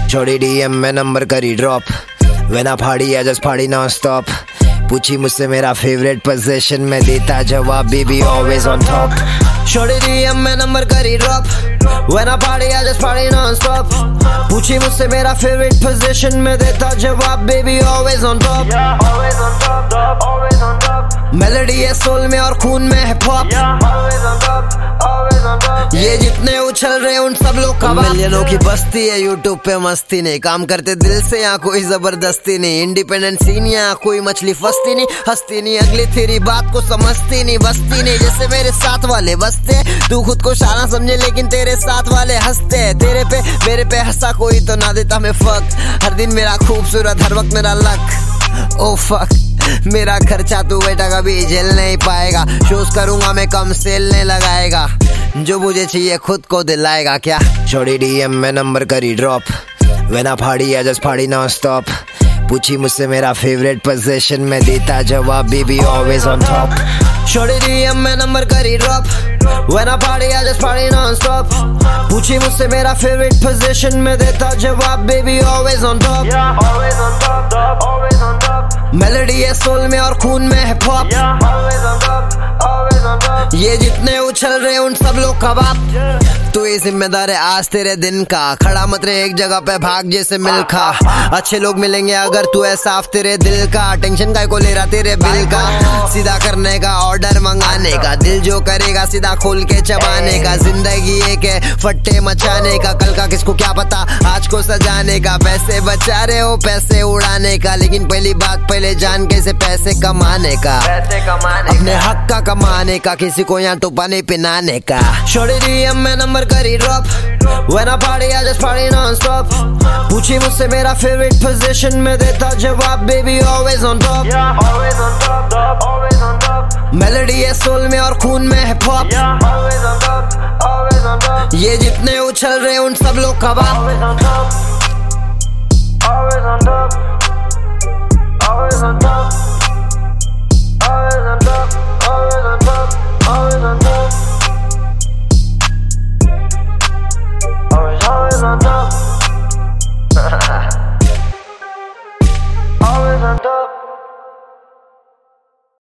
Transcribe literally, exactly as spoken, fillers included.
छोड़ी डीएम में नंबर करी drop, when I party I just party nonstop. पूछी मुझसे मेरा फेवरेट पोजीशन, में देता जवाब बेबी ऑलवेज ऑन टॉप। छोड़ी डीएम में नंबर करी drop, when I party I just party nonstop. पूछी मुझसे मेरा फेवरेट पोजीशन, में देता जवाब baby always on top. Melody है सोल में और खून में हिप हॉप, ये जितने उछल रहे उन सब लोग का मिलियनों की बस्ती है। यूट्यूब पे मस्ती नहीं, काम करते दिल से, यहाँ कोई जबरदस्ती नहीं। इंडिपेंडेंट सीन यहाँ कोई मछली फंसती नहीं, हंसती नहीं, अगली तेरी बात को समझती नहीं, बसती नहीं। जैसे मेरे साथ वाले बसते, तू खुद को शाना समझे लेकिन तेरे साथ वाले हंसते। तेरे पे मेरे पे हंसा कोई तो ना देता मैं फक, हर दिन मेरा खूबसूरत हर वक्त मेरा लक। ओ फक, मेरा खर्चा तू बेटा कभी झेल नहीं पाएगा। शोज करूंगा मैं कम सेल नहीं लगाएगा, जो मुझे चाहिए खुद को दिलाएगा क्या। छोड़ी डीएम में नंबर करी drop, when I party I just party nonstop. पूछी मुझसे मेरा फेवरेट पोजीशन, में देता जवाब बेबी ऑलवेज ऑन टॉप। छोड़ी डीएम में नंबर करी drop, when I party I just party nonstop. पूछी मुझसे मेरा फेवरेट पोजीशन, में देता जवाब baby always on top. Melody है सोल में और खून में हिप हॉप, ये जितने उछल रहे उन सब लोग का बाप। तू ही जिम्मेदार है आज तेरे दिन का, खड़ा मत रहे एक जगह पे, भाग जैसे मिल खा। अच्छे लोग मिलेंगे अगर तू है साफ तेरे दिल का, टेंशन का को ले रहा तेरे बिल का। सीधा करने का ऑर्डर मंगाने का, दिल जो करेगा सीधा खोल के चबाने का। जिंदगी एक है फट्टे मचाने का, कल का किसको क्या पता आज को सजाने का। पैसे बचा रहे हो पैसे उड़ाने का, लेकिन पहली बात पहले जान कैसे पैसे कमाने का, पैसे कमाने अपने हक का कमाने का, किसी को यहाँ तो पानी पिनाने का। छोड़ी डीएम में नंबर करी drop, when I party I just party nonstop. पूछी मुझसे मेरा फेवरेट पोजीशन, में देता जवाब baby always on top. Melody है सोल में और खून में हिप हॉप, ये जितने उछल रहे उन सब लोग का बाप।